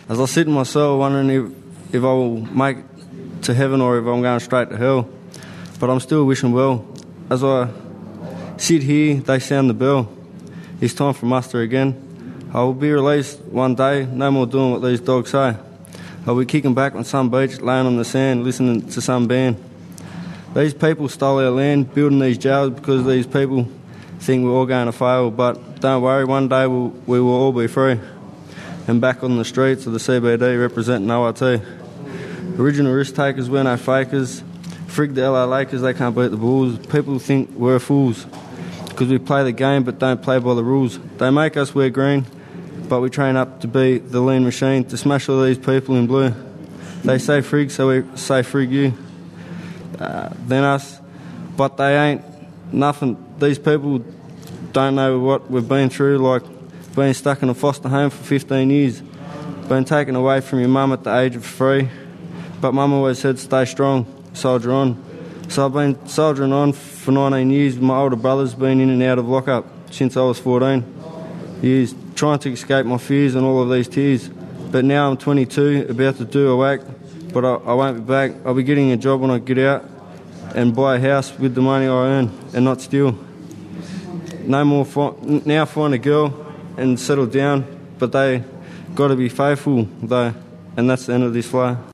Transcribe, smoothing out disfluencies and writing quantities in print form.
As I sit in my cell wondering if I will make it to heaven or if I'm going straight to hell. But I'm still wishing well. As I sit here, they sound the bell. It's time for muster again. I will be released one day, no more doing what these dogs say. I'll be kicking back on some beach, laying on the sand, listening to some band. These people stole our land, building these jails because these people think we're all going to fail. But don't worry, one day we will all be free. And back on the streets of the CBD representing ORT. Original risk takers, we're no fakers. Frig the LA Lakers, they can't beat the Bulls. People think we're fools because we play the game but don't play by the rules. They make us wear green, but we train up to be the lean machine to smash all these people in blue. They say frig, so we say frig you. Then us, but they ain't nothing. These people don't know what we've been through, like being stuck in a foster home for 15 years, being taken away from your mum at the age of 3. But mum always said, stay strong, soldier on. So I've been soldiering on for 19 years. My older brother's been in and out of lockup since I was 14 years, trying to escape my fears and all of these tears. But now I'm 22, about to do a whack, but I won't be back. I'll be getting a job when I get out and buy a house with the money I earn and not steal. No more now find a girl and settle down, but they got to be faithful though, and that's the end of this flow.